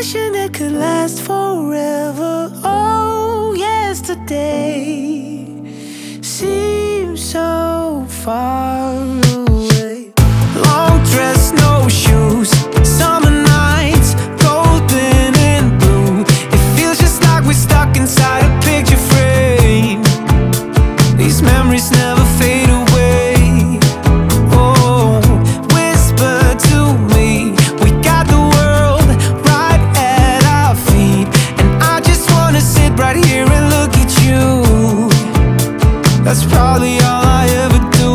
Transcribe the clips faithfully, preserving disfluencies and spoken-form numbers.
wishing it could last forever. Oh, yesterday seems so far away. Long dress, no shoes, summer nights, golden and blue. It feels just like we're stuck inside a picture frame. These memories never fade away. Oh, whisper to me, we got the world right at our feet, and I just wanna sit right here and look at you. That's probably all I ever do.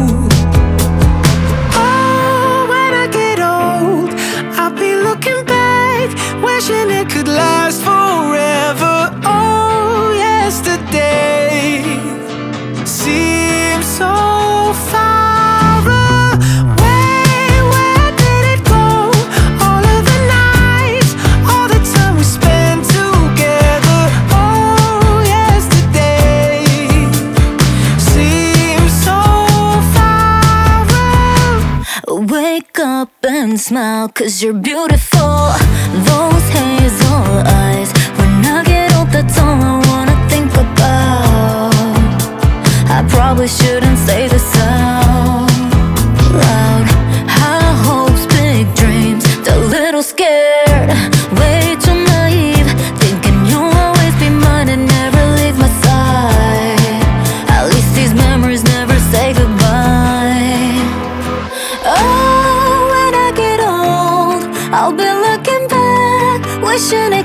Oh, when I get old, I'll be looking back, wishing it could last forever. Oh, yesterday seems so far away. Where did it go? All of the nights, all the time we spent together. Oh, yesterday seems so far away. Wake up and smile, 'cause you're beautiful. Those hazel eyes. When I get old, that's all I wanna think about. I probably shouldn't say this out loud. High hopes, big dreams, a little scared, way too naive, thinking you'll always be mine and never leave my side. At least these memories never say goodbye. Oh, when I get old, I'll be looking back, wishing